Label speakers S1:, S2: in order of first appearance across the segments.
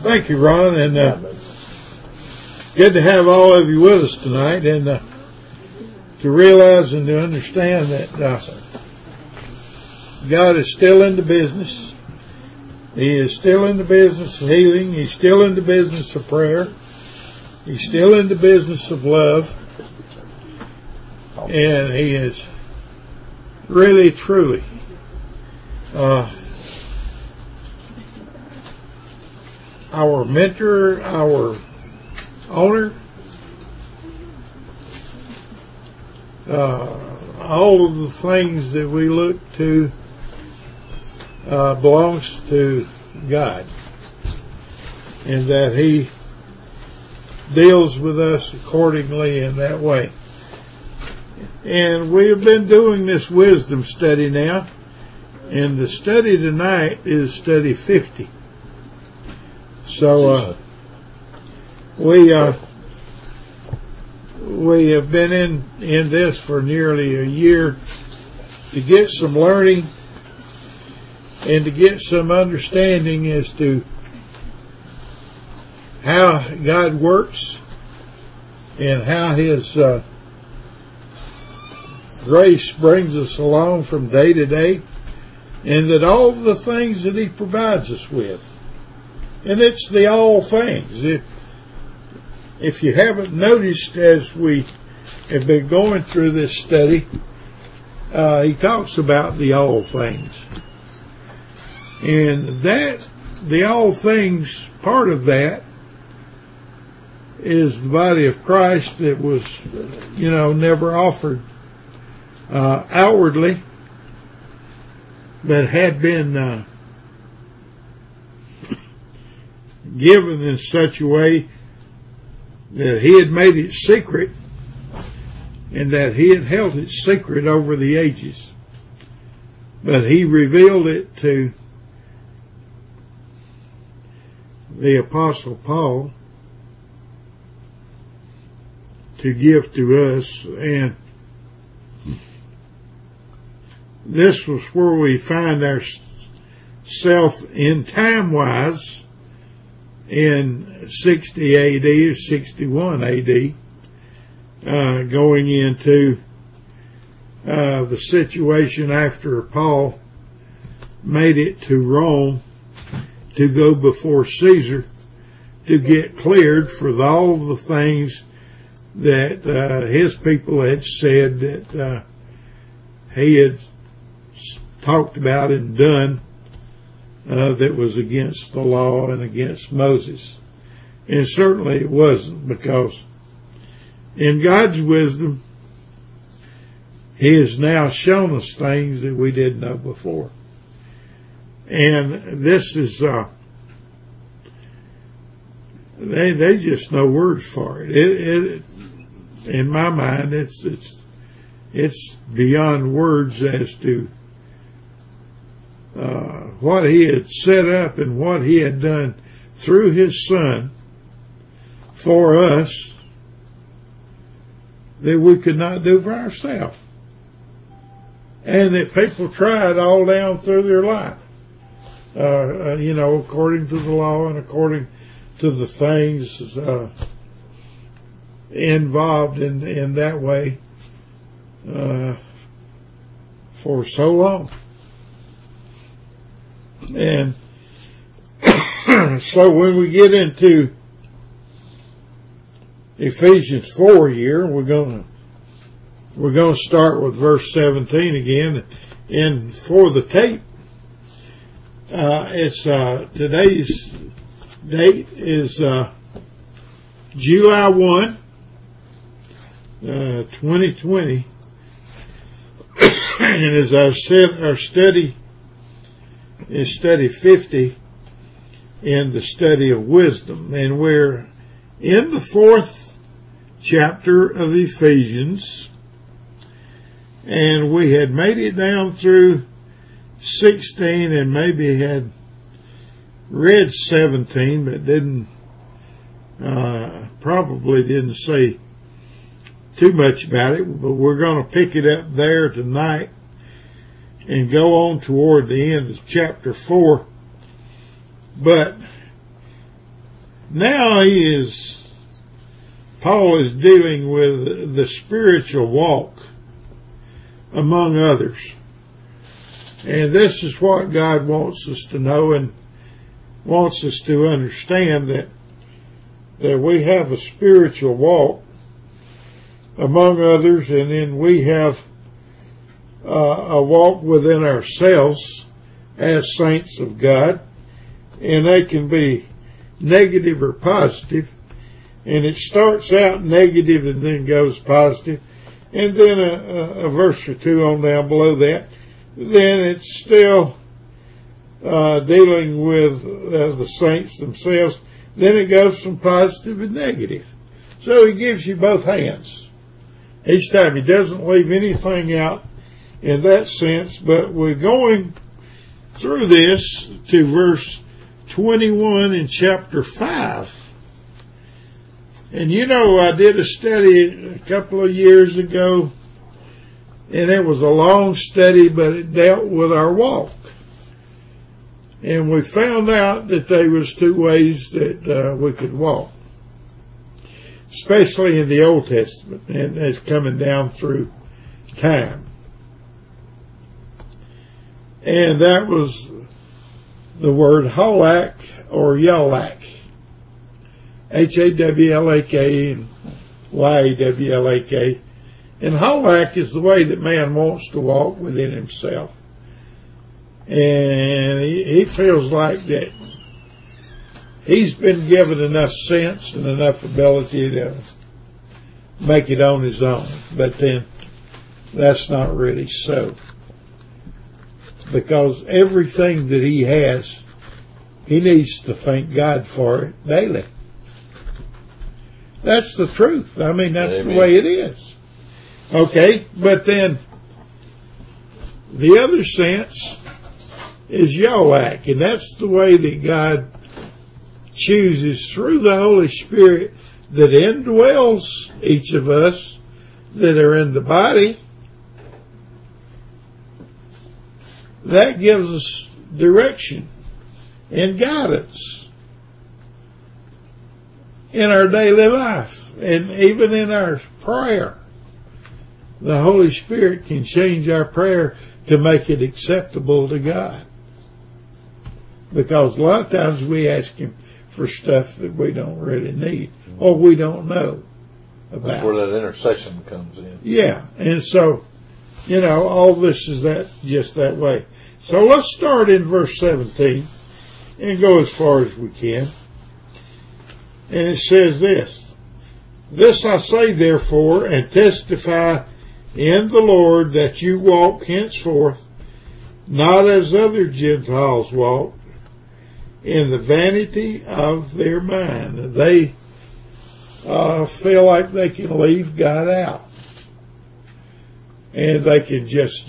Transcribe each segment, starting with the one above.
S1: Thank you, Ron, and good to have all of you with us tonight, and to realize and to understand that God is still in the business. He is still in the business of healing. He's still in the business of prayer. He's still in the business of love. And He is really, truly our mentor, our owner. All of the things that we look to belongs to God, and that He deals with us accordingly in that way. And we have been doing this wisdom study now, and the study tonight is study 50. So we have been in this for nearly a year to get some learning and to get some understanding as to how God works and how His grace brings us along from day to day, and that all the things that He provides us with. And it's the all things. If you haven't noticed, as we have been going through this study, He talks about the all things. And that, the all things, part of that is the body of Christ that was, never offered outwardly, but had been given in such a way that He had made it secret, and that He had held it secret over the ages. But He revealed it to the Apostle Paul to give to us, and this was where we find ourselves in time-wise in 60 AD or 61 AD, going into the situation after Paul made it to Rome to go before Caesar to get cleared for all the things that his people had said that he had talked about and done that was against the law and against Moses. And certainly it wasn't, because in God's wisdom He has now shown us things that we didn't know before. And this is they just know words for it. It in my mind it's beyond words as to what He had set up and what He had done through His Son for us that we could not do for ourselves, and that people tried all down through their life, according to the law and according to the things involved in that way for so long. And so when we get into Ephesians 4 here, we're going to start with verse 17 again. And for the tape, it's today's date is July 1, 2020. And as I said, our study is study 50 in the study of wisdom, and we're in the 4th chapter of Ephesians, and we had made it down through 16 and maybe had read 17, but probably didn't say too much about it. But we're going to pick it up there tonight and go on toward the end of chapter 4. But Now Paul is dealing with the spiritual walk among others. And this is what God wants us to know and wants us to understand, that we have a spiritual walk among others, and then we have a walk within ourselves as saints of God, and they can be negative or positive, and it starts out negative and then goes positive, and then a verse or two on down below that, then it's still dealing with the saints themselves. Then it goes from positive and negative. So he gives you both hands each time. He doesn't leave anything out in that sense, but we're going through this to verse 21 in chapter 5. And I did a study a couple of years ago, and it was a long study, but it dealt with our walk. And we found out that there was two ways that we could walk, especially in the Old Testament, and it's coming down through time. And that was the word halak or yalak. Hawlak and Yawlak. And halak is the way that man wants to walk within himself. And he feels like that he's been given enough sense and enough ability to make it on his own. But then that's not really so. Because everything that he has, he needs to thank God for it daily. That's the truth. I mean, that's Amen. The way it is. Okay, but then the other sense is Yawlak, and that's the way that God chooses through the Holy Spirit that indwells each of us that are in the body. That gives us direction and guidance in our daily life and even in our prayer. The Holy Spirit can change our prayer to make it acceptable to God. Because a lot of times we ask Him for stuff that we don't really need or we don't know about.
S2: That's where that intercession comes in.
S1: Yeah, and so, all this is just that way. So let's start in verse 17 and go as far as we can. And it says this: This I say therefore, and testify in the Lord, that you walk henceforth not as other Gentiles walk, in the vanity of their mind. They feel like they can leave God out, and they can just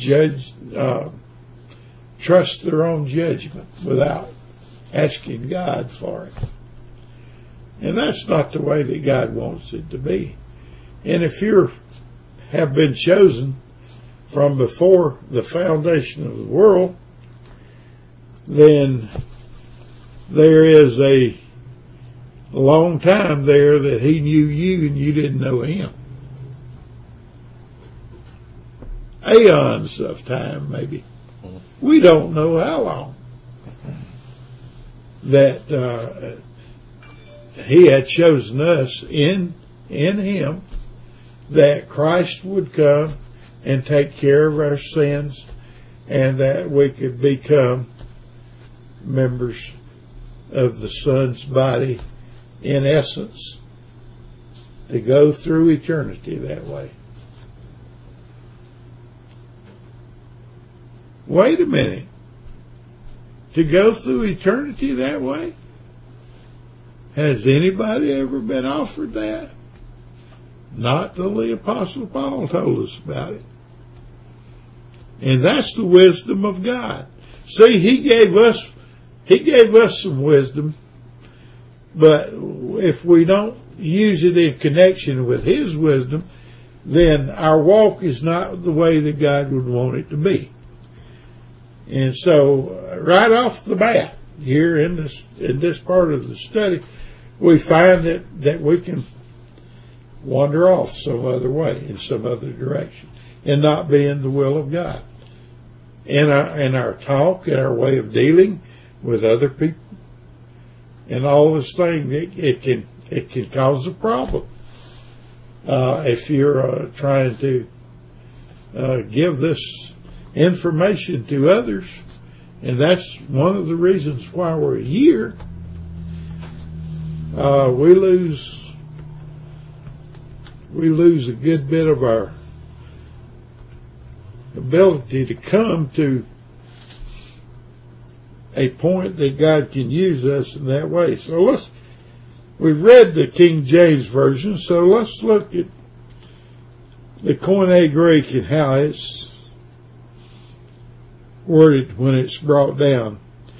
S1: trust their own judgment without asking God for it. And that's not the way that God wants it to be. And if you have been chosen from before the foundation of the world, then there is a long time there that He knew you and you didn't know Him. Aeons of time, maybe. We don't know how long that He had chosen us in Him, that Christ would come and take care of our sins, and that we could become members of the Son's body, in essence, to go through eternity that way. Wait a minute. To go through eternity that way? Has anybody ever been offered that? Not till the Apostle Paul told us about it. And that's the wisdom of God. See, He gave us some wisdom, but if we don't use it in connection with His wisdom, then our walk is not the way that God would want it to be. And so, right off the bat, here in this part of the study, we find that we can wander off some other way, in some other direction, and not be in the will of God. In our talk, in our way of dealing with other people, and all this thing, it can cause a problem. If you're trying to give this information to others, and that's one of the reasons why we're here, we lose a good bit of our ability to come to a point that God can use us in that way. So we've read the King James Version, so let's look at the Koine Greek and how it's worded when it's brought down.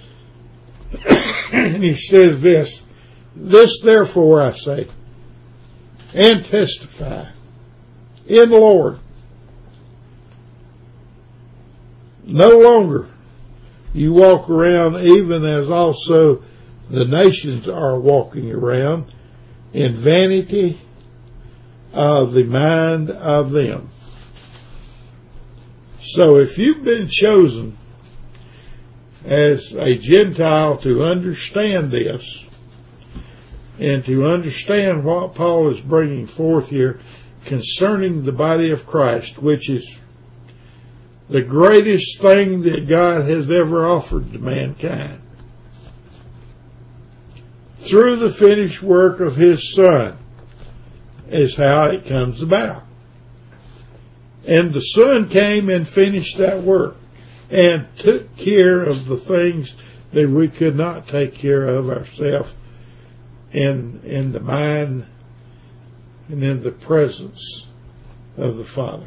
S1: And he says this therefore I say, and testify in the Lord, no longer you walk around, even as also the nations are walking around, in vanity of the mind of them. So if you've been chosen as a Gentile to understand this, and to understand what Paul is bringing forth here concerning the body of Christ, which is the greatest thing that God has ever offered to mankind, through the finished work of His Son, is how it comes about. And the Son came and finished that work and took care of the things that we could not take care of ourselves in the mind and in the presence of the Father.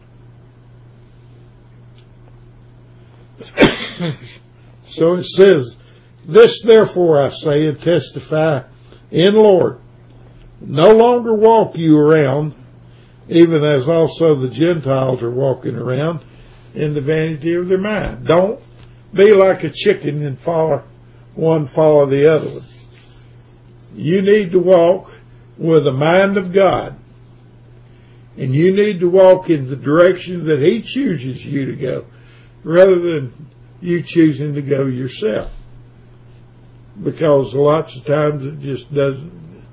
S1: So it says, this therefore I say and testify in the Lord, no longer walk you around, even as also the Gentiles are walking around, in the vanity of their mind. Don't be like a chicken and follow the other one. You need to walk with the mind of God, and you need to walk in the direction that He chooses you to go, rather than you choosing to go yourself. Because lots of times it just doesn't.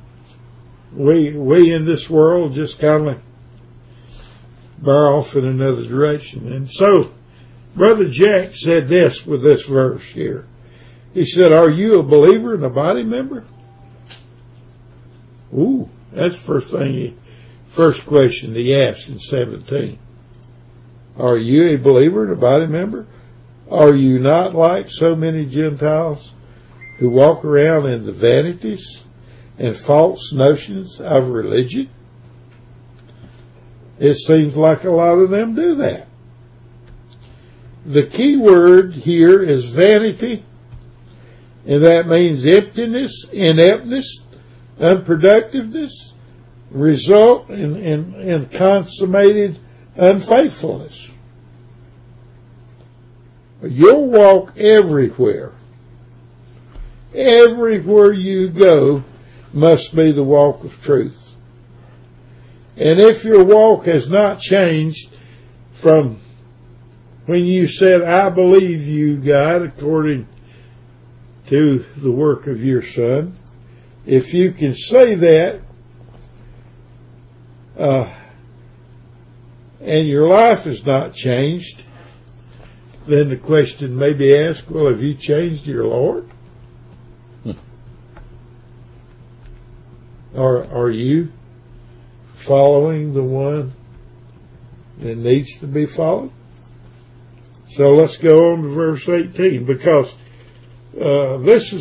S1: We in this world just kind of bear off in another direction. And so, Brother Jack said this with this verse here. He said, are you a believer and a body member? Ooh, that's the first question he asked in 17. Are you a believer and a body member? Are you not like so many Gentiles who walk around in the vanities and false notions of religion? It seems like a lot of them do that. The key word here is vanity, and that means emptiness, ineptness, unproductiveness, result in consummated unfaithfulness. You'll walk everywhere. Everywhere you go must be the walk of truth. And if your walk has not changed from when you said, I believe you, God, according to the work of your Son, if you can say that, and your life has not changed, then the question may be asked, well, have you changed your Lord? Or are you following the one that needs to be followed? So let's go on to verse 18, because this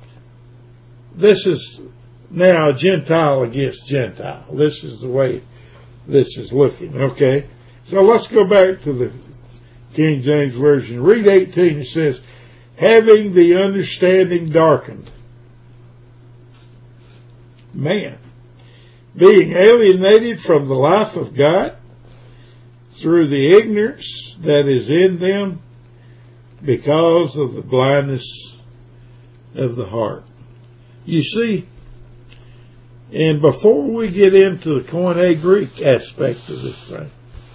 S1: is now Gentile against Gentile. This is the way this is looking. Okay, so let's go back to the King James Version. Read 18. It says, having the understanding darkened. Man, being alienated from the life of God through the ignorance that is in them because of the blindness of the heart. You see, And before we get into the Koine Greek aspect of this thing,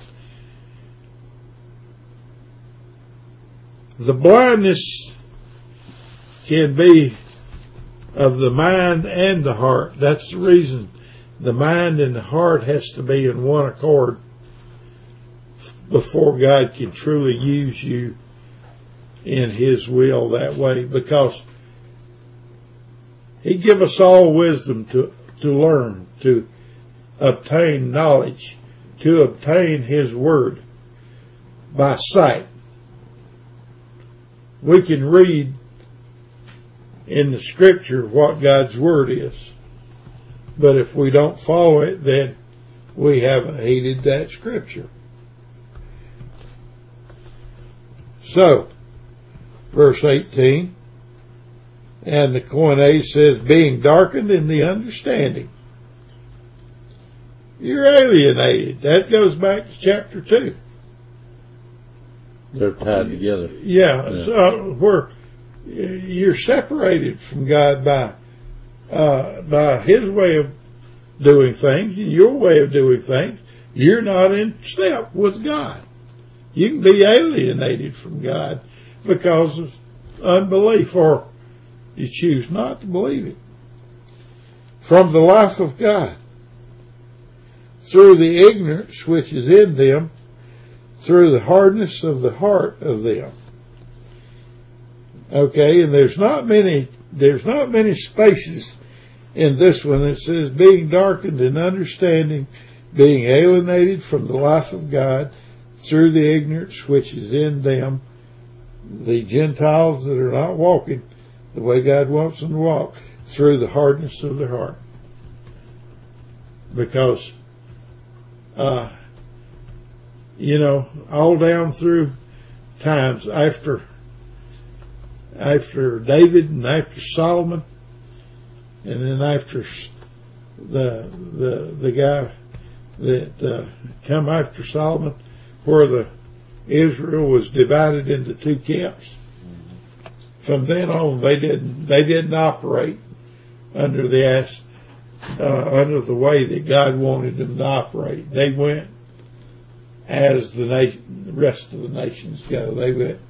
S1: the blindness can be of the mind and the heart. That's the reason the mind and the heart has to be in one accord before God can truly use you in His will that way, because He give us all wisdom to learn, to obtain knowledge, to obtain His Word by sight. We can read in the Scripture what God's Word is, but if we don't follow it, then we haven't heeded that Scripture. So, verse 18, and the Koine says, being darkened in the understanding. You're alienated. That goes back to chapter 2.
S2: They're tied together.
S1: Yeah. So where you're separated from God by His way of doing things and your way of doing things. You're not in step with God. You can be alienated from God because of unbelief, or you choose not to believe it. From the life of God, through the ignorance which is in them, through the hardness of the heart of them. Okay, and there's not many spaces in this one that says being darkened in understanding, being alienated from the life of God, through the ignorance which is in them, the Gentiles that are not walking the way God wants them to walk, through the hardness of their heart. Because, all down through times after David and after Solomon, and then after the guy that come after Solomon, where Israel was divided into two camps. From then on, they didn't operate under the way that God wanted them to operate. They went as the rest of the nations go. They went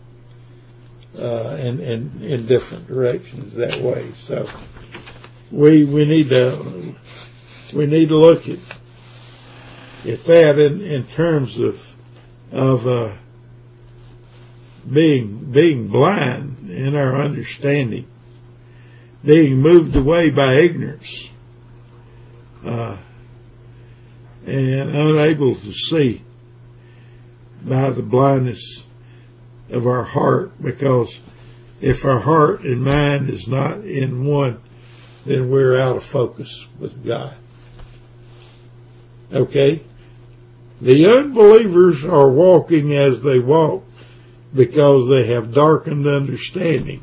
S1: in different directions that way. So we need to look at that in terms of being blind in our understanding, being moved away by ignorance, and unable to see by the blindness of our heart, because if our heart and mind is not in one, then we're out of focus with God. Okay? The unbelievers are walking as they walk because they have darkened understanding.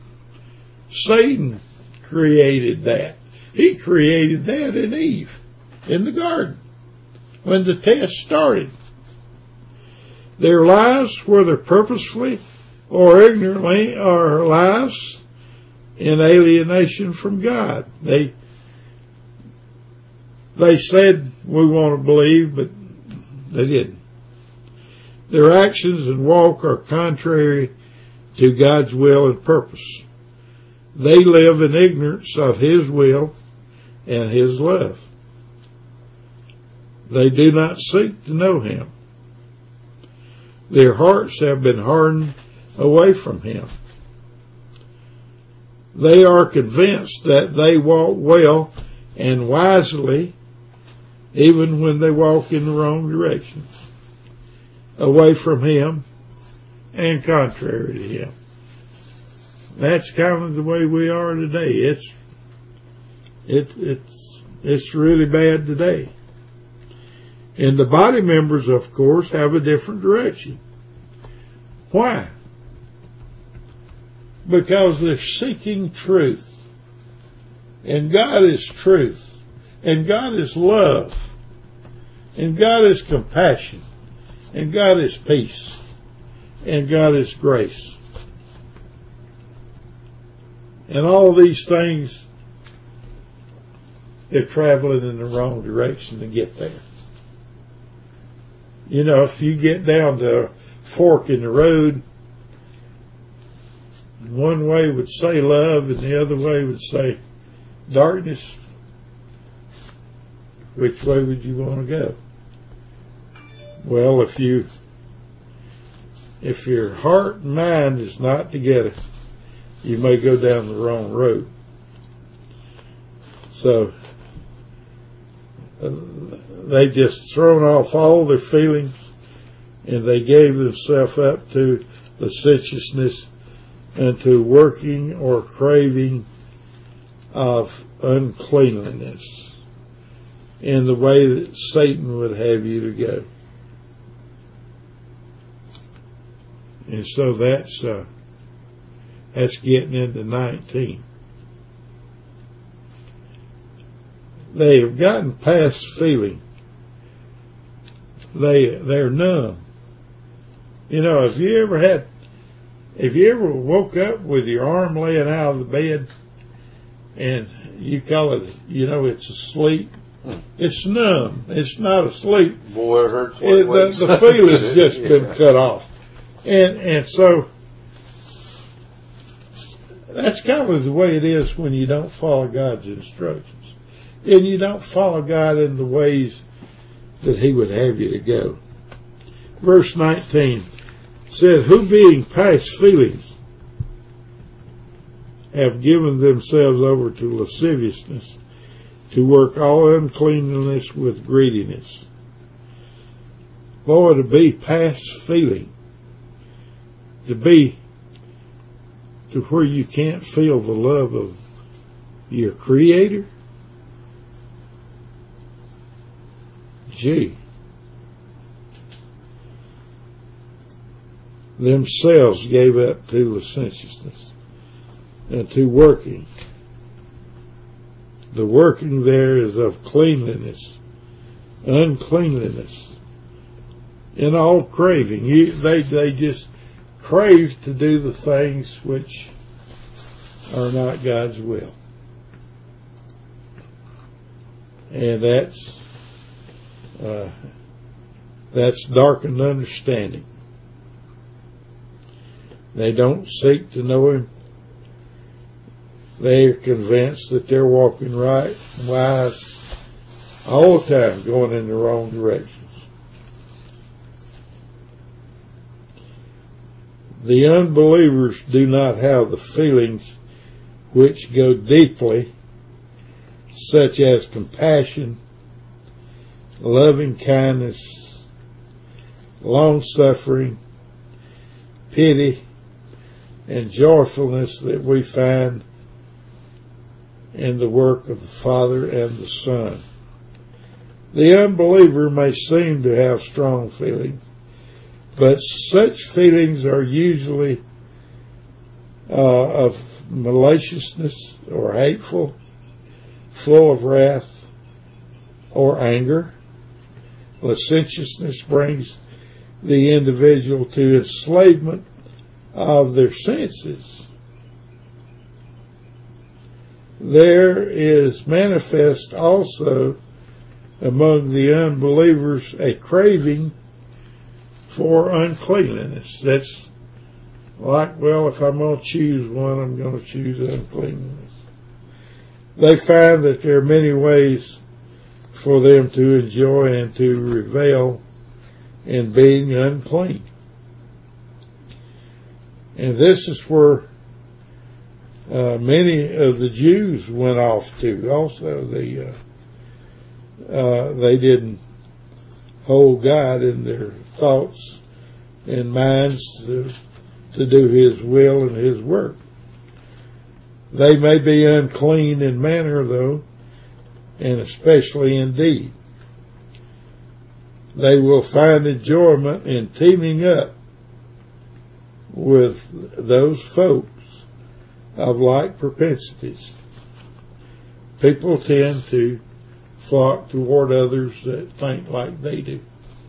S1: Satan created that. He created that in Eve, in the garden, when the test started. Their lives, whether purposefully or ignorantly, are lives in alienation from God. They said, we want to believe, but they didn't. Their actions and walk are contrary to God's will and purpose. They live in ignorance of His will and His love. They do not seek to know Him. Their hearts have been hardened away from Him. They are convinced that they walk well and wisely, even when they walk in the wrong direction, away from Him and contrary to Him. That's kind of the way we are today. It's really bad today. And the body members, of course, have a different direction. Why? Because they're seeking truth. And God is truth. And God is love. And God is compassion. And God is peace. And God is grace. And all these things they're traveling in the wrong direction to get there. You know, if you get down to a fork in the road, one way would say love and the other way would say darkness. Which way would you want to go? Well, if your heart and mind is not together, you may go down the wrong road. So they just thrown off all their feelings and they gave themselves up to licentiousness and to working or craving of uncleanliness in the way that Satan would have you to go. And so that's getting into 19. They have gotten past feeling. They're numb. You know, if you ever woke up with your arm laying out of the bed and you call it, you know, it's asleep, it's numb. It's not asleep.
S2: Boy, it hurts.
S1: The feeling's just been cut off. And so that's kind of the way it is when you don't follow God's instructions. And you don't follow God in the ways that He would have you to go. Verse 19 said, who being past feelings have given themselves over to lasciviousness, to work all uncleanness with greediness. Boy, to be past feeling, to be to where you can't feel the love of your Creator. Gee. Themselves gave up to licentiousness and to working. The working there is of cleanliness, uncleanliness, in all craving. They just crave to do the things which are not God's will. And that's darkened understanding. They don't seek to know Him. They are convinced that they're walking right and wise all the time, going in the wrong directions. The unbelievers do not have the feelings which go deeply, such as compassion, loving kindness, long-suffering, pity, and joyfulness that we find in the work of the Father and the Son. The unbeliever may seem to have strong feelings, but such feelings are usually of maliciousness or hateful, full of wrath or anger. Licentiousness brings the individual to enslavement of their senses. There is manifest also among the unbelievers a craving for uncleanliness. That's like, well, if I'm going to choose one, I'm going to choose uncleanliness. They find that there are many ways for them to enjoy and to revel in being unclean. And this is where many of the Jews went off to. Also, they didn't hold God in their thoughts and minds to do His will and His work. They may be unclean in manner, though, and especially in deed. They will find enjoyment in teaming up with those folks of like propensities. People tend to flock toward others that think like they do.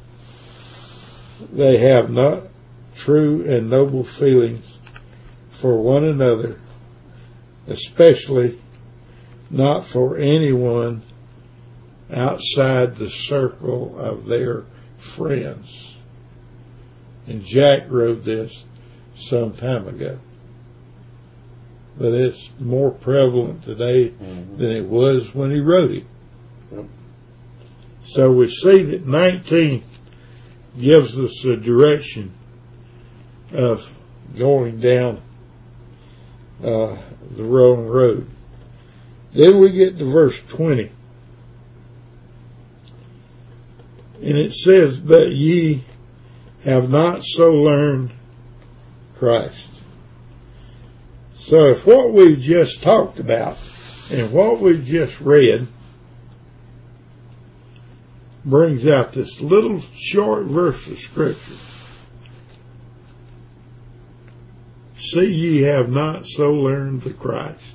S1: They have not true and noble feelings for one another, especially not for anyone outside the circle of their friends. And Jack wrote this some time ago. But it's more prevalent today than it was when he wrote it.
S2: Yep.
S1: So we see that 19 gives us a direction of going down the wrong road. Then we get to verse 20. And it says, but ye have not so learned Christ. So if what we've just talked about and what we've just read brings out this little short verse of Scripture, see ye have not so learned the Christ.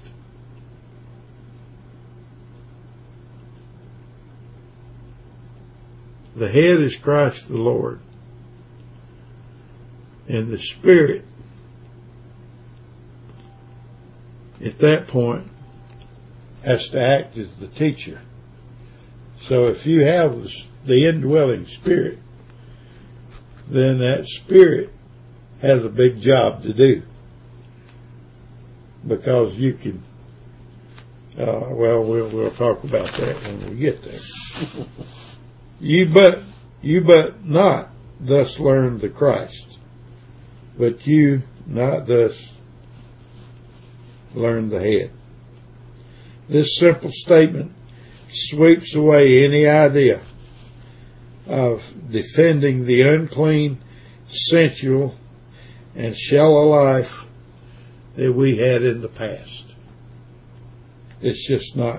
S1: The head is Christ the Lord, and the Spirit at that point has to act as the teacher. So if you have the indwelling Spirit, then that Spirit has a big job to do, because you can we'll talk about that when we get there. You but not thus learn the Christ, but you not thus learn the head. This simple statement sweeps away any idea of defending the unclean, sensual, and shallow life that we had in the past. It's just not.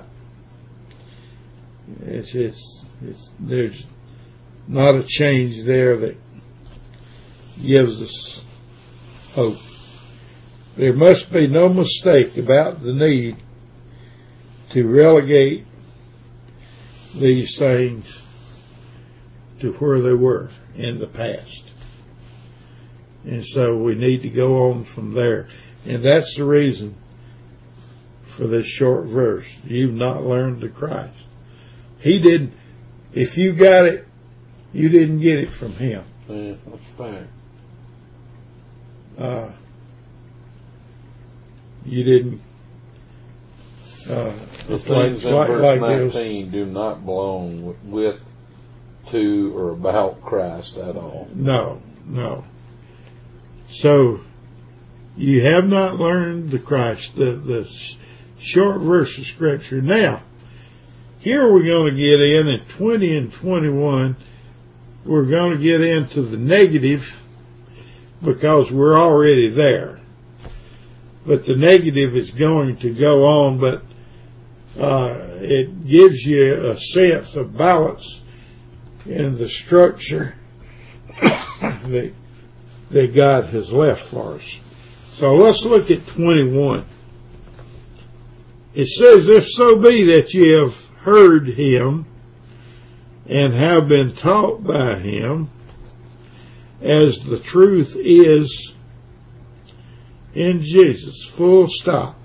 S1: There's not a change there that gives us hope. There must be no mistake about the need to relegate these things to where they were in the past. And so we need to go on from there. And that's the reason for this short verse. You've not learned the Christ. He didn't. If you got it, you didn't get it from him.
S2: Yeah, that's fact.
S1: You didn't.
S2: The things in verse 19 do not belong with, to, or about Christ at all.
S1: No. So, you have not learned the Christ, the short verse of Scripture. Now, here we're going to get in 20 and 21, we're going to get into the negative, because we're already there. But the negative is going to go on, but it gives you a sense of balance in the structure that God has left for us. So let's look at 21. It says, if so be that ye have heard him and have been taught by him, as the truth is in Jesus, full stop.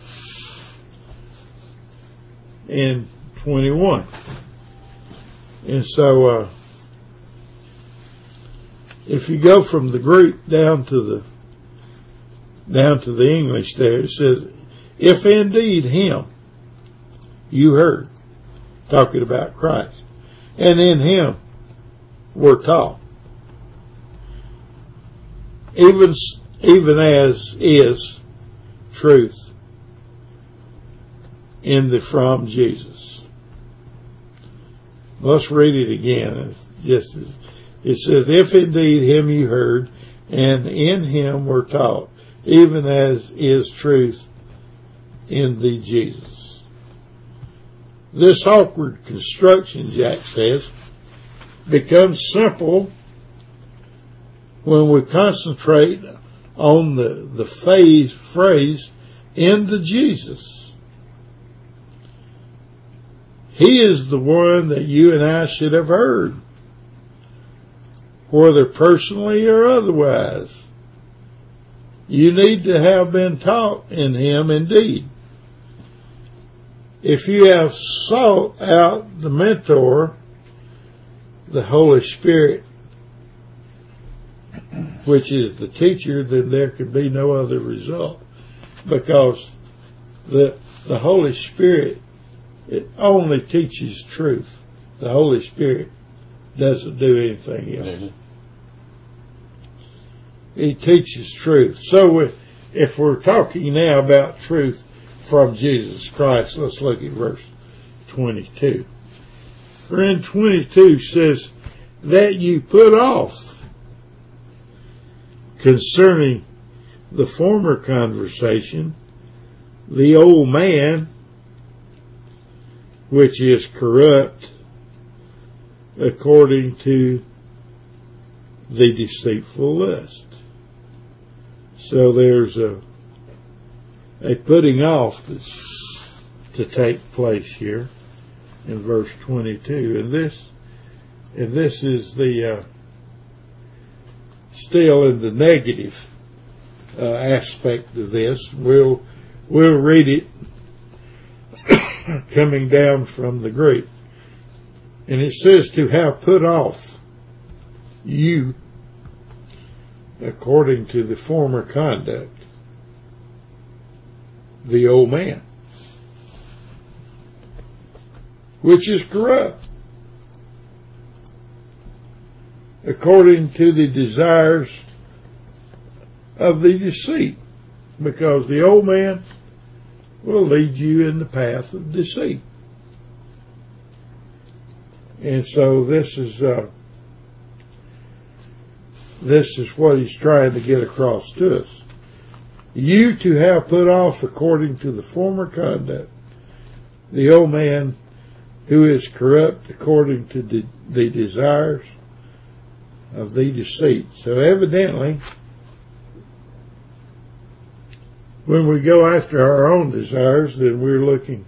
S1: In 21. And so if you go from the Greek down to the English there, it says, if indeed him you heard, talking about Christ, and in him were taught, even as is truth from Jesus. Let's read it again. It says, if indeed him you heard, and in him were taught, even as is truth in the Jesus. This awkward construction, Jack says, becomes simple when we concentrate on the phrase in the Jesus. He is the one that you and I should have heard, whether personally or otherwise. You need to have been taught in him indeed. if you have sought out the mentor, the Holy Spirit, which is the teacher, then there could be no other result, because the Holy Spirit, it only teaches truth. The Holy Spirit doesn't do anything else. Mm-hmm. He teaches truth. So if we're talking now about truth from Jesus Christ, let's look at verse 22. For in 22 says, that you put off concerning the former conversation the old man, which is corrupt according to the deceitful lust. So there's a putting off that's to take place here in verse 22, and this is the still in the negative aspect of this. We'll read it coming down from the Greek, and it says to have put off you according to the former conduct, the old man, which is corrupt, according to the desires of the deceit, because the old man will lead you in the path of deceit. And so this is what he's trying to get across to us. You to have put off according to the former conduct the old man who is corrupt according to the desires of the deceit. So evidently, when we go after our own desires, then we're looking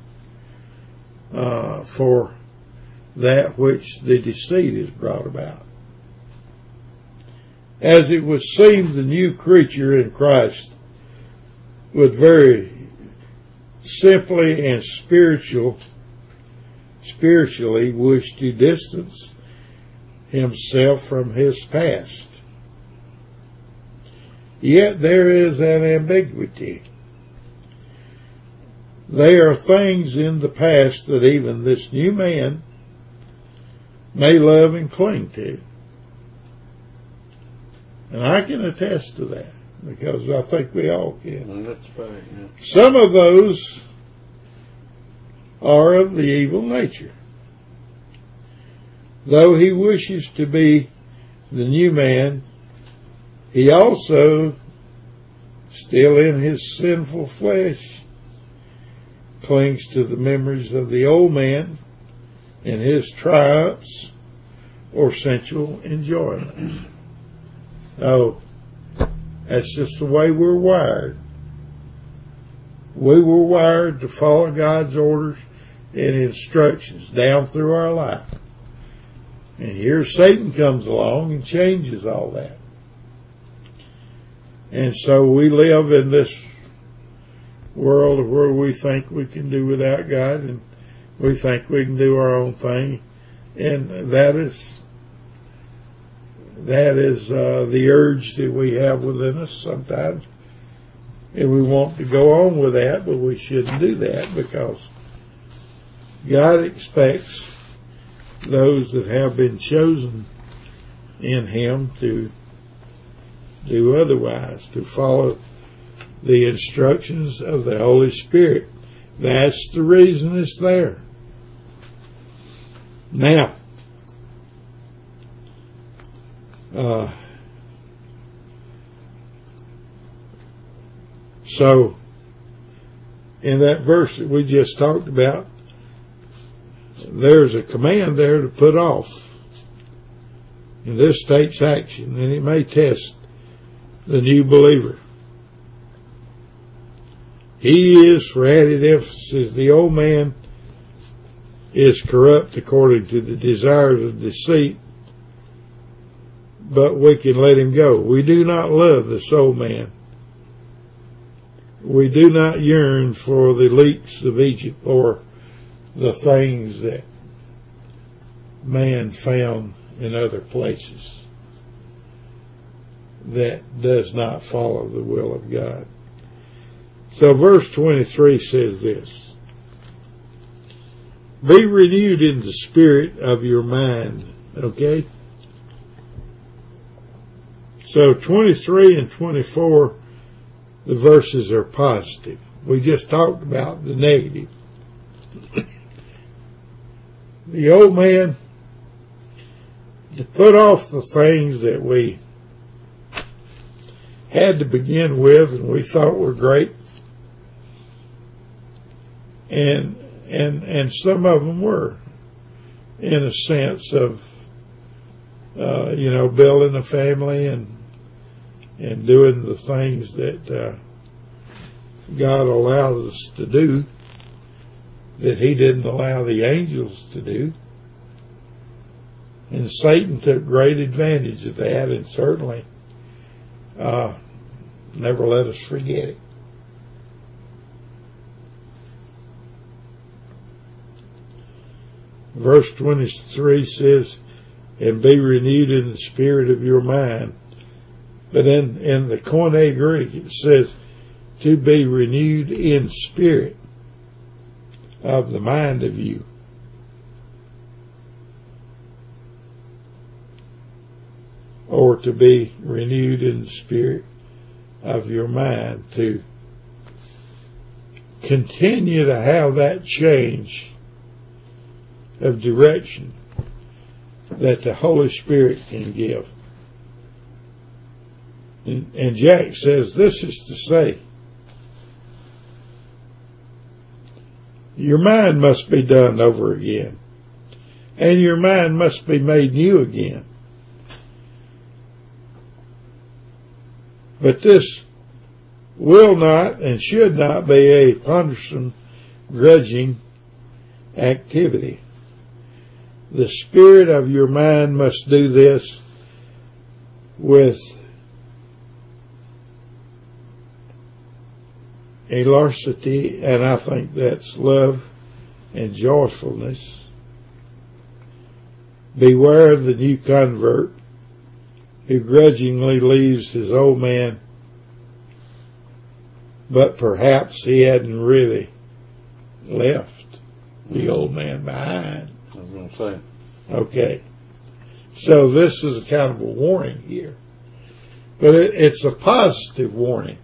S1: for that which the deceit is brought about. As it would seem, the new creature in Christ would very simply and spiritually wish to distance himself from his past. Yet there is an ambiguity. There are things in the past that even this new man may love and cling to. And I can attest to that, because I think we all can.
S2: That's right, yeah.
S1: Some of those are of the evil nature. Though he wishes to be the new man, he also, still in his sinful flesh, clings to the memories of the old man and his triumphs or sensual enjoyment. Oh, that's just the way we're wired. We were wired to follow God's orders and instructions down through our life. And here Satan comes along and changes all that. And so we live in this world where we think we can do without God, and we think we can do our own thing. And that is the urge that we have within us sometimes. And we want to go on with that, but we shouldn't do that, because God expects those that have been chosen in Him to do otherwise, to follow the instructions of the Holy Spirit. That's the reason it's there. Now, so in that verse that we just talked about, there's a command there to put off. And this takes action, and it may test the new believer. He is, for added emphasis, the old man is corrupt according to the desires of deceit, but we can let him go. We do not love this old man. We do not yearn for the leeks of Egypt or the things that man found in other places that does not follow the will of God. So verse 23 says this: be renewed in the spirit of your mind. Okay? So 23 and 24, the verses are positive. We just talked about the negative. The old man, to put off the things that we had to begin with and we thought were great, and some of them were, in a sense of building a family and doing the things that God allowed us to do that He didn't allow the angels to do. And Satan took great advantage of that, and certainly never let us forget it. Verse 23 says, and be renewed in the spirit of your mind. But in the Koine Greek, it says to be renewed in spirit of the mind of you. Or to be renewed in the spirit of your mind, to continue to have that change of direction that the Holy Spirit can give. And Jack says this is to say, your mind must be done over again, and your mind must be made new again. But this will not and should not be a pondersome, grudging activity. The spirit of your mind must do this with alacrity, and I think that's love and joyfulness. Beware of the new convert who grudgingly leaves his old man, but perhaps he hadn't really left the old man behind.
S2: I was going to say.
S1: Okay. So this is a kind of a warning here. But it's a positive warning.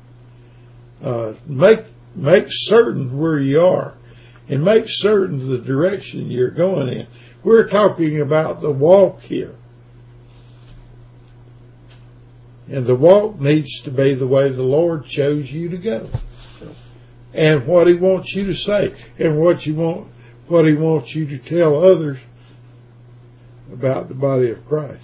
S1: Make certain where you are, and make certain the direction you're going in. We're talking about the walk here. And the walk needs to be the way the Lord chose you to go. And what He wants you to say, and what He wants you to tell others about the body of Christ.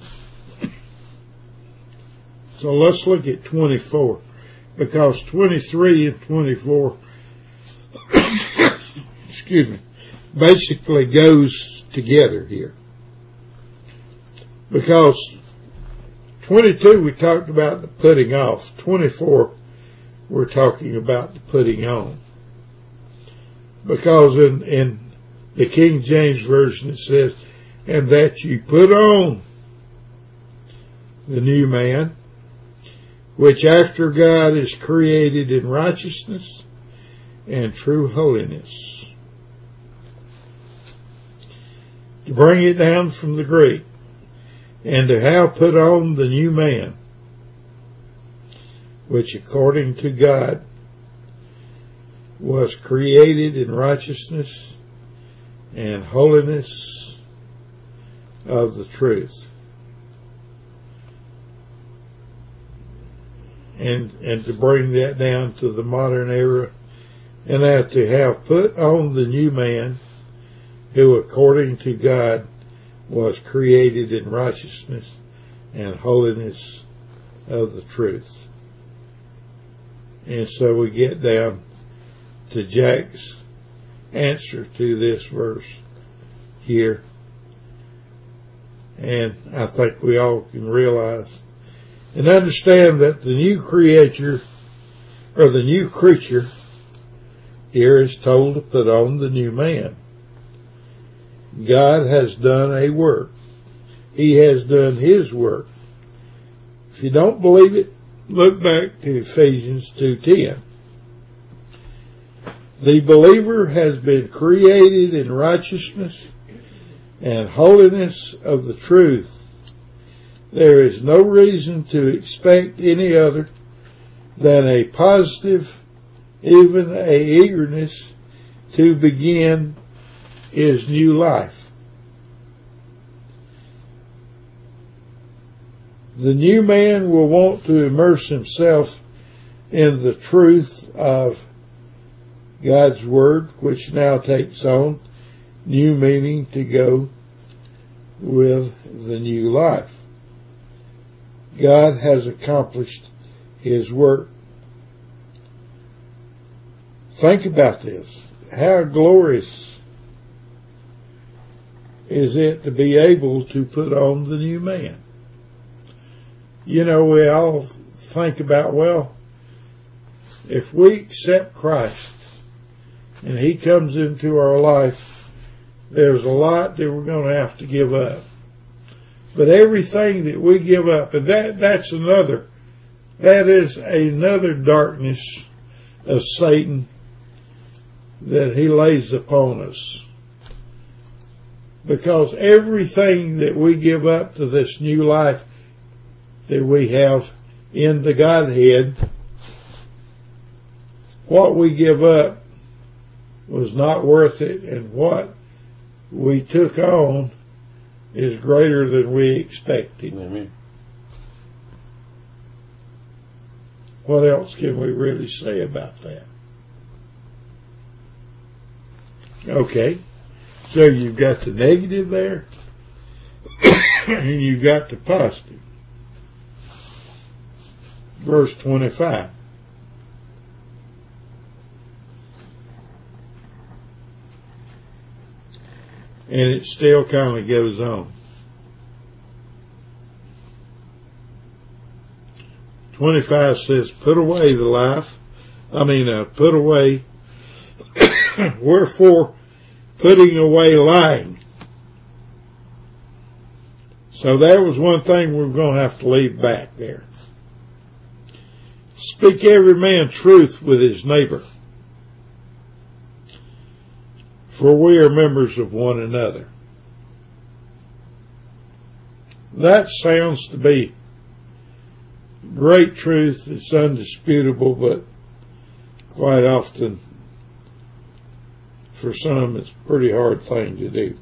S1: So let's look at 24, because 23 and 24 excuse me, basically goes together here. Because 22 we talked about the putting off. 24 we're talking about the putting on. Because in the King James Version it says, and that you put on the new man, which after God is created in righteousness and true holiness. To bring it down from the Greek, and to have put on the new man, which according to God was created in righteousness and holiness of the truth. And to bring that down to the modern era, and that to have put on the new man, who according to God was created in righteousness and holiness of the truth. And so we get down to Jack's answer to this verse here. And I think we all can realize and understand that the new creature, or the new creature, here is told to put on the new man. God has done a work. He has done His work. If you don't believe it, look back to Ephesians 2:10. The believer has been created in righteousness and holiness of the truth. There is no reason to expect any other than a positive, even a eagerness to begin his new life. The new man will want to immerse himself in the truth of God's Word, which now takes on new meaning to go with the new life. God has accomplished His work. Think about this. How glorious is it to be able to put on the new man? You know, we all think about, well, if we accept Christ and He comes into our life, there's a lot that we're going to have to give up. But everything that we give up, and that is another darkness of Satan that he lays upon us. Because everything that we give up to this new life that we have in the Godhead, what we give up was not worth it, and what we took on is greater than we expected.
S2: Amen.
S1: What else can we really say about that? Okay, so you've got the negative there, and you've got the positive. Verse 25. And it still kind of goes on. 25 says, put away the life. Put away. Wherefore, putting away lying. So that was one thing we're going to have to leave back there. Speak every man truth with his neighbor, for we are members of one another. That sounds to be great truth. It's undisputable, but quite often for some it's a pretty hard thing to do.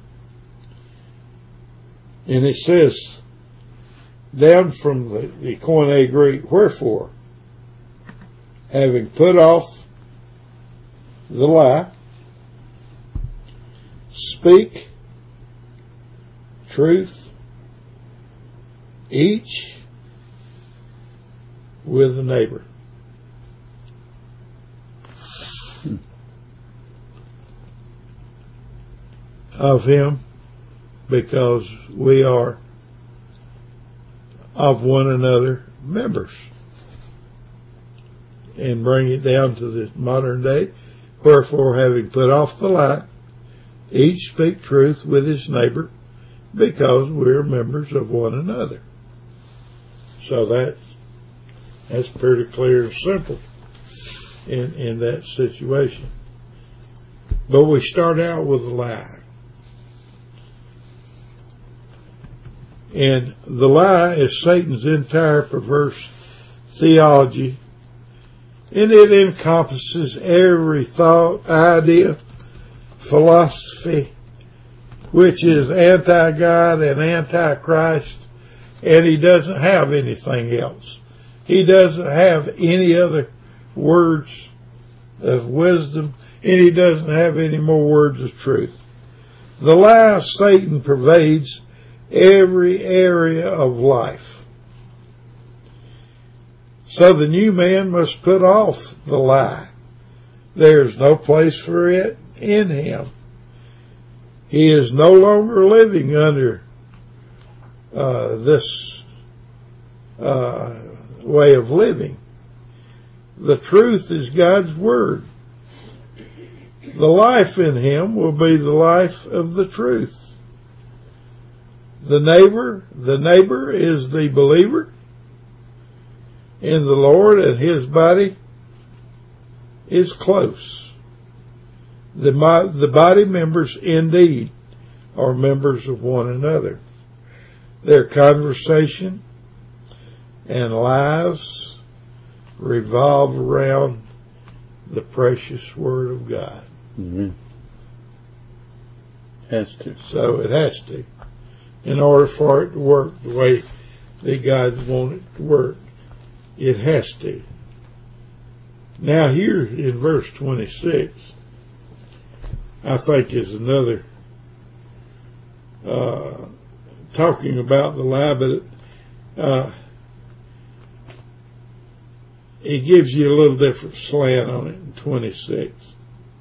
S1: And it says, down from the Koine Greek, wherefore, having put off the lie, speak truth, each with the neighbor. Of him, because we are of one another members. And bring it down to the modern day, wherefore having put off the lie, each speak truth with his neighbor, because we're members of one another. So that's pretty clear and simple in that situation. But we start out with a lie. And the lie is Satan's entire perverse theology, and it encompasses every thought, idea, philosophy, which is anti-God and anti-Christ, and he doesn't have anything else. He doesn't have any other words of wisdom, and he doesn't have any more words of truth. The lie of Satan pervades every area of life. So the new man must put off the lie. There's no place for it in him. He is no longer living under this way of living. The truth is God's Word. The life in him will be the life of the truth. The neighbor is the believer in the Lord, and his body is close. The body members indeed are members of one another. Their conversation and lives revolve around the precious Word of God.
S3: Mm-hmm. Has to.
S1: So it has to. In order for it to work the way that God wants it to work, it has to. Now here in verse 26, I think is another talking about the lie, but it gives you a little different slant on it in 26.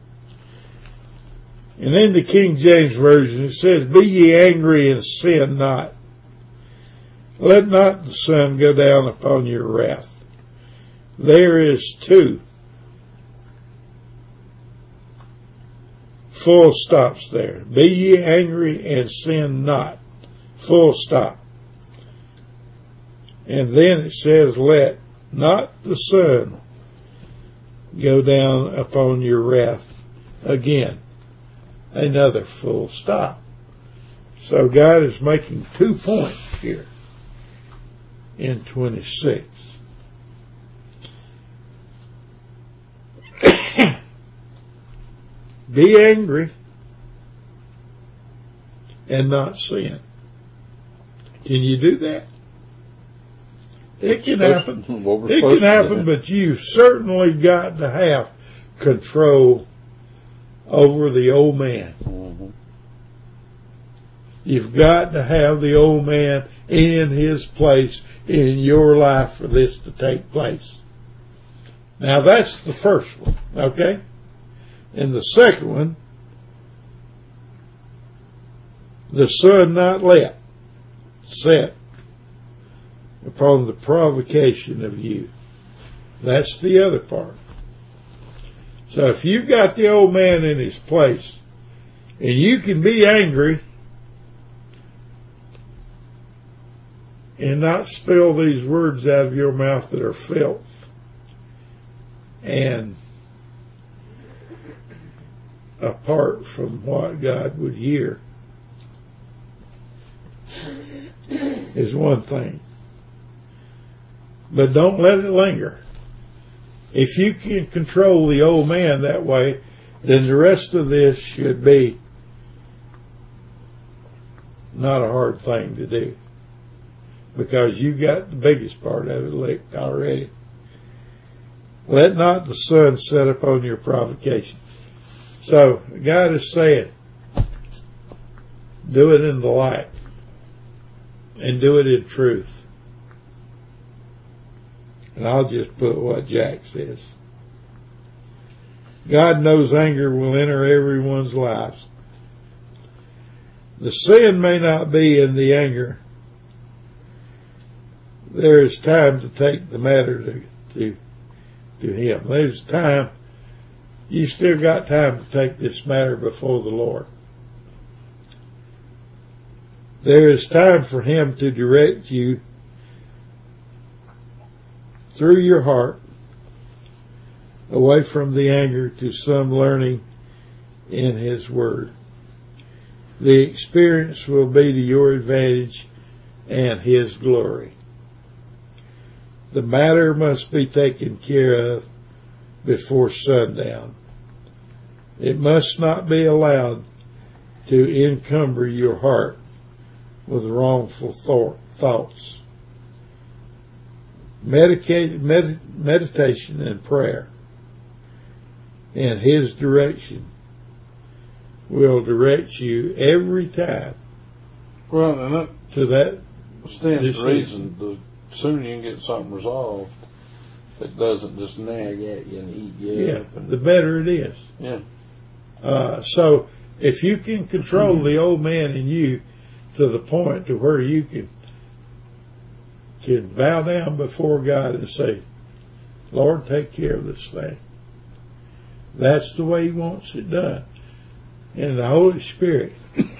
S1: And in the King James Version it says, "Be ye angry and sin not. Let not the sun go down upon your wrath." There is two full stops there. Be ye angry and sin not. Full stop. And then it says, let not the sun go down upon your wrath. Again, another full stop. So God is making 2 points here in 26. Be angry and not sin. Can you do that? It can happen. It can happen, but you've certainly got to have control over the old man.
S3: Mm-hmm.
S1: You've got to have the old man in his place in your life for this to take place. Now that's the first one, okay? And the second one, the sun not set upon the provocation of you. That's the other part. So if you've got the old man in his place, and you can be angry and not spill these words out of your mouth that are filth and apart from what God would hear, is one thing. But don't let it linger. If you can control the old man that way, then the rest of this should be not a hard thing to do, because you got the biggest part of it licked already. Let not the sun set upon your provocation. So God is saying, do it in the light and do it in truth. And I'll just put what Jack says. God knows anger will enter everyone's lives. The sin may not be in the anger. There is time to take the matter to Him. There's time. You still got time to take this matter before the Lord. There is time for Him to direct you through your heart away from the anger to some learning in His Word. The experience will be to your advantage and His glory. The matter must be taken care of before sundown. It must not be allowed to encumber your heart with wrongful thoughts. Meditation and prayer and His direction will direct you every time.
S2: Well, and that
S1: to that
S2: stands to reason. The sooner you can get something resolved, it doesn't just nag at you and eat you up.
S1: The better it is.
S2: Yeah.
S1: So if you can control the old man in you to the point to where you can bow down before God and say, Lord, take care of this thing, That's the way He wants it done. And the Holy Spirit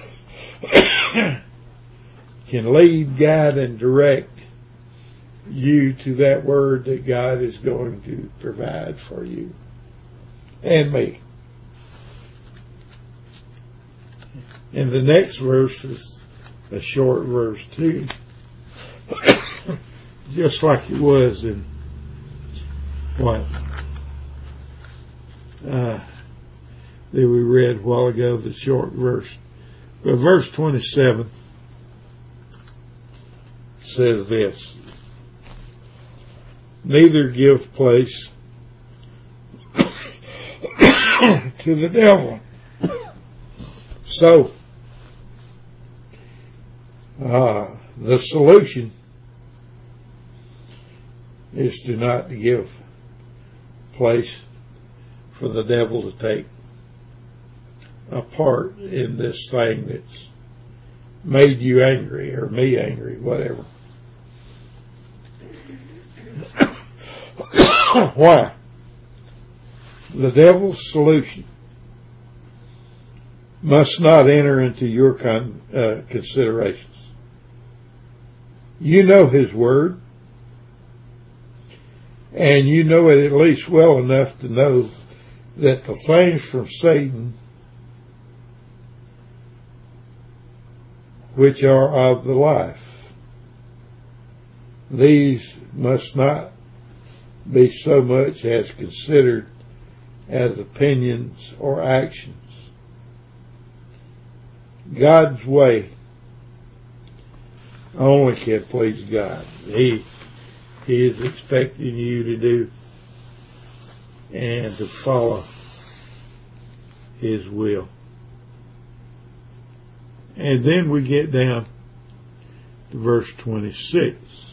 S1: can lead, guide, and direct you to that word that God is going to provide for you and me. And the next verse is a short verse too, just like it was in what that we read a while ago, the short verse. But verse 27 says this: neither give place to the devil. So, the solution is to not give place for the devil to take a part in this thing that's made you angry or me angry, whatever. Why? The devil's solution must not enter into your considerations. You know his word, and you know it at least well enough to know that the things from Satan which are of the life, these must not be so much as considered as opinions or actions. God's way only can please God. He is expecting you to do and to follow His will. And then we get down to verse 26.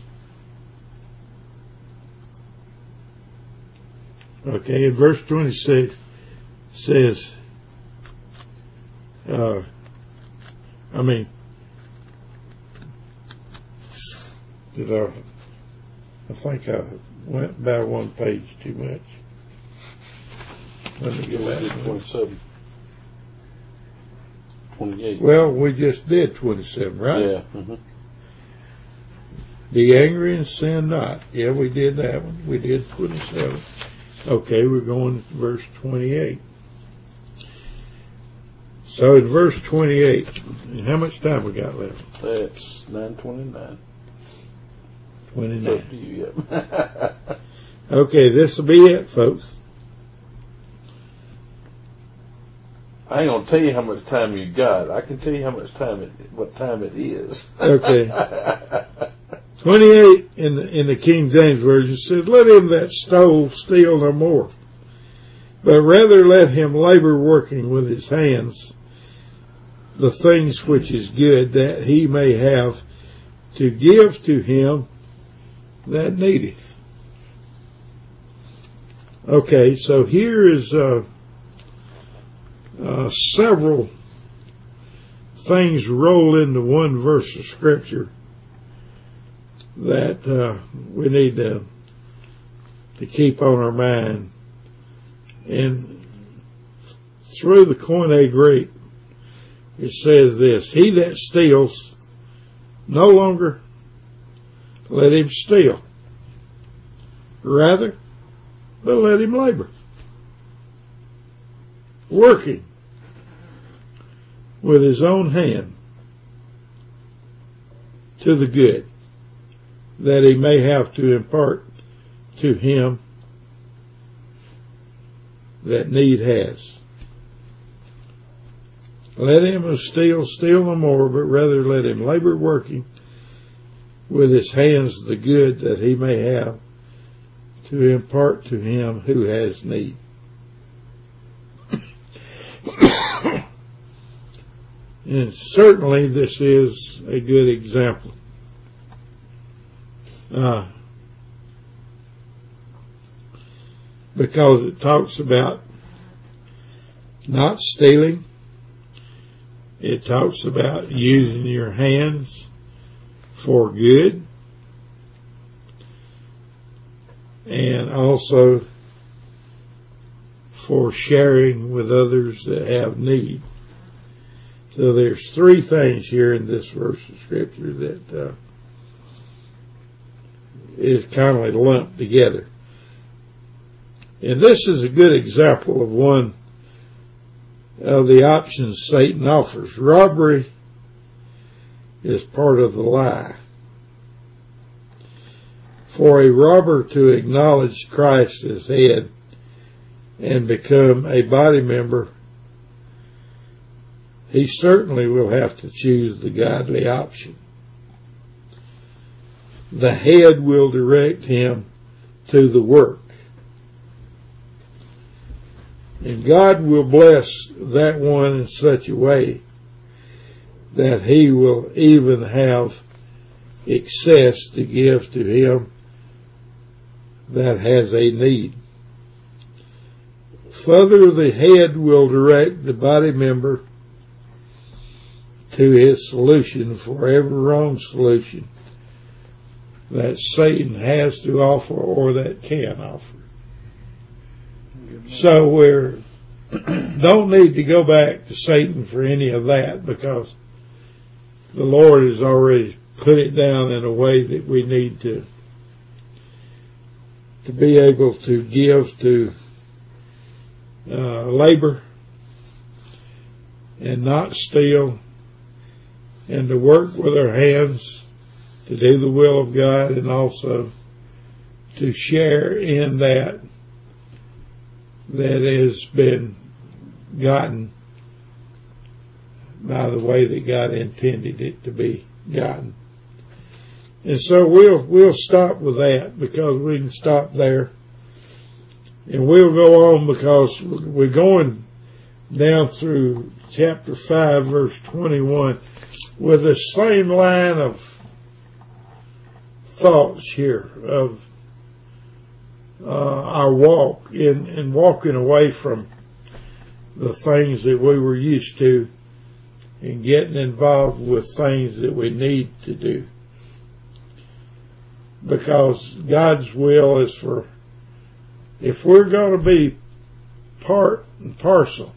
S1: Okay, and verse 26 says, I think I went by one page too much. Let me get that.
S2: 27. 28.
S1: Well, we just did 27, right?
S2: Yeah. Mm-hmm.
S1: Be angry and sin not. Yeah, we did that one. We did 27. Okay, we're going to verse 28. So in verse 28, how much time we got left?
S2: That's 9:29.
S1: 29.
S2: Up to you, yep.
S1: Okay, this will be it, folks.
S2: I ain't gonna tell you how much time you got. I can tell you what time it is.
S1: Okay. 28 in the King James Version says, let him that stole steal no more, but rather let him labor working with his hands the things which is good, that he may have to give to him that needeth. Okay, so here is several things roll into one verse of Scripture that we need to keep on our mind. And through the Koine Greek, it says this: he that steals, no longer let him steal, rather, but let him labor, working with his own hand to the good, that he may have to impart to him that need has. Let him who steals steal no more, but rather let him labor working with his hands the good, that he may have to impart to him who has need. And certainly this is a good example. Because it talks about not stealing. It talks about using your hands for good. And also for sharing with others that have need. So there's three things here in this verse of Scripture that is kind of lumped together. And this is a good example of one of the options Satan offers. Robbery is part of the lie. For a robber to acknowledge Christ as head and become a body member, he certainly will have to choose the godly option. The head will direct him to the work. And God will bless that one in such a way that he will even have excess to give to him that has a need. Further, the head will direct the body member to his solution for every wrong solution that Satan has to offer or that can offer. So we don't need to go back to Satan for any of that, because the Lord has already put it down in a way that we need to be able to give to labor and not steal, and to work with our hands to do the will of God, and also to share in that has been gotten by the way that God intended it to be gotten. And so we'll stop with that, because we can stop there. And we'll go on, because we're going down through chapter 5, verse 21, with the same line of thoughts here of our walk in walking away from the things that we were used to and getting involved with things that we need to do. Because God's will is for, if we're going to be part and parcel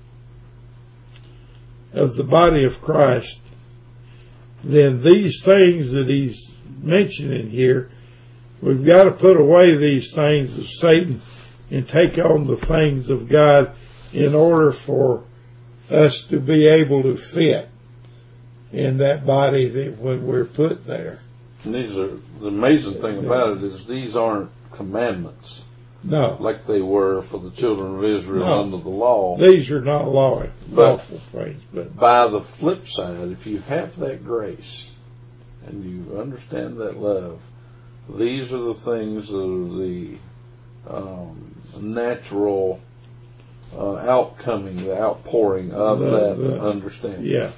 S1: of the body of Christ, then these things that he's mentioning here, we've got to put away these things of Satan and take on the things of God in order for us to be able to fit in that body that when we're put there.
S2: And these are, the amazing thing about it is these aren't commandments.
S1: No.
S2: Like they were for the children of Israel under the law.
S1: These are not lawful things. But
S2: by the flip side, if you have that grace and you understand that love, these are the things that are the natural outcoming, the outpouring of that understanding.
S1: Yeah.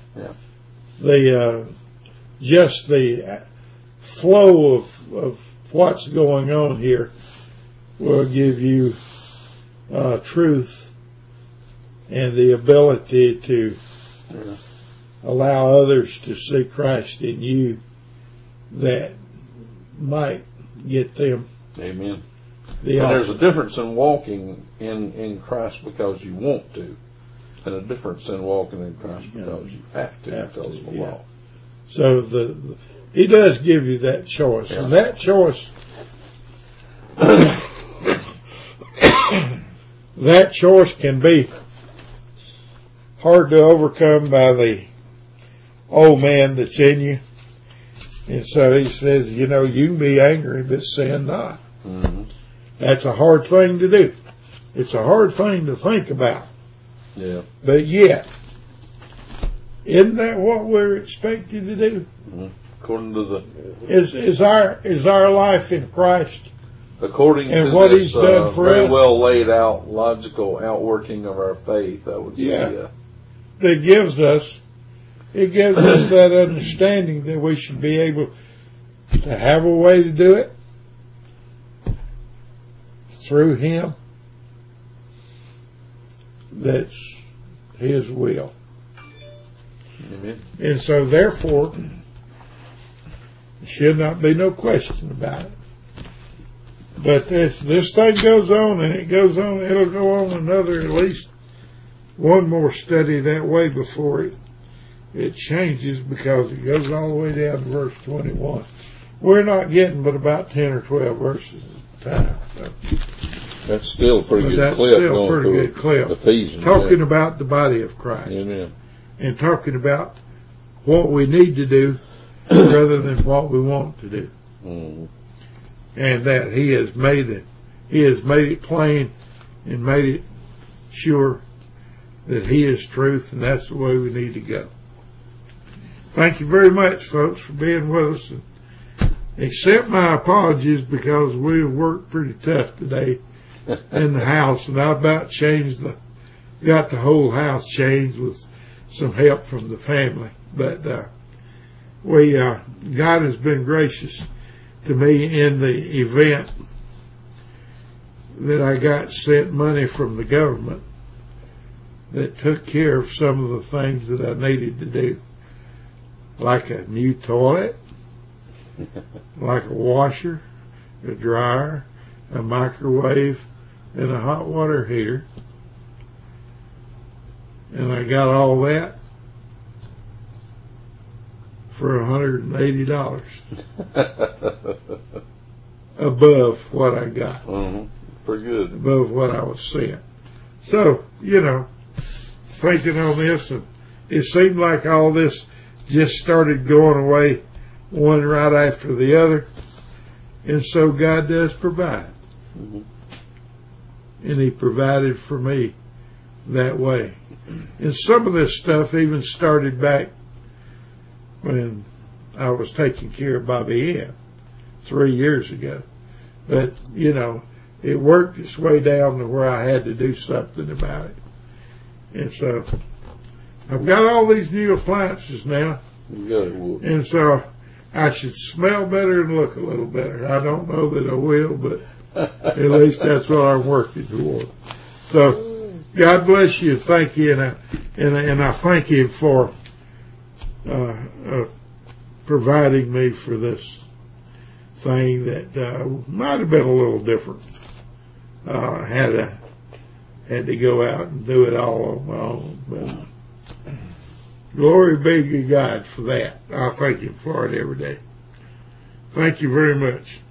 S1: Just the flow of what's going on here will give you truth and the ability to allow others to see Christ in you that might get them.
S2: Amen. And there's a difference in walking in Christ because you want to, and a difference in walking in Christ because you have to because of the law.
S1: So he does give you that choice, and that choice, that choice can be hard to overcome by the old man that's in you. And so he says, you can be angry, but sin not.
S2: Mm-hmm.
S1: That's a hard thing to do. It's a hard thing to think about.
S2: Yeah.
S1: But yet, isn't that what we're expected to do?
S2: Mm-hmm. According to the
S1: is our life in Christ,
S2: according to
S1: what
S2: this
S1: he's done for
S2: very
S1: us,
S2: well laid out logical outworking of our faith, I would say.
S1: That gives us that understanding that we should be able to have a way to do it through him. That's his will.
S2: Amen.
S1: And so therefore, there should not be no question about it. But this thing goes on, and it goes on. It'll go on another, at least one more study that way before it changes, because it goes all the way down to verse 21. We're not getting but about 10 or 12 verses at a time. So.
S2: That's still a pretty good clip.
S1: Still a pretty good clip.
S2: Ephesians,
S1: talking about the body of Christ.
S2: Amen.
S1: And talking about what we need to do rather than what we want to do.
S2: Mm-hmm.
S1: And that He has made it plain and made it sure that He is truth, and that's the way we need to go. Thank you very much, folks, for being with us. And accept my apologies, because we worked pretty tough today in the house, and I about got the whole house changed with some help from the family. But God has been gracious to me in the event that I got sent money from the government that took care of some of the things that I needed to do, like a new toilet, like a washer, a dryer, a microwave, and a hot water heater. And I got all that for $180 above what I got.
S2: Mm-hmm. Pretty good.
S1: Above what I was sent. So, thinking on this, and it seemed like all this just started going away one right after the other. And so God does provide.
S2: Mm-hmm.
S1: And He provided for me that way. And some of this stuff even started back when I was taking care of Bobby Ann 3 years ago. But, it worked its way down to where I had to do something about it. And so I've got all these new appliances now. And so I should smell better and look a little better. I don't know that I will, but at least that's what I'm working toward. So God bless you, and thank you, and I thank Him for providing me for this thing that might have been a little different. Had to go out and do it all on my own. But glory be to God for that. I thank Him for it every day. Thank you very much.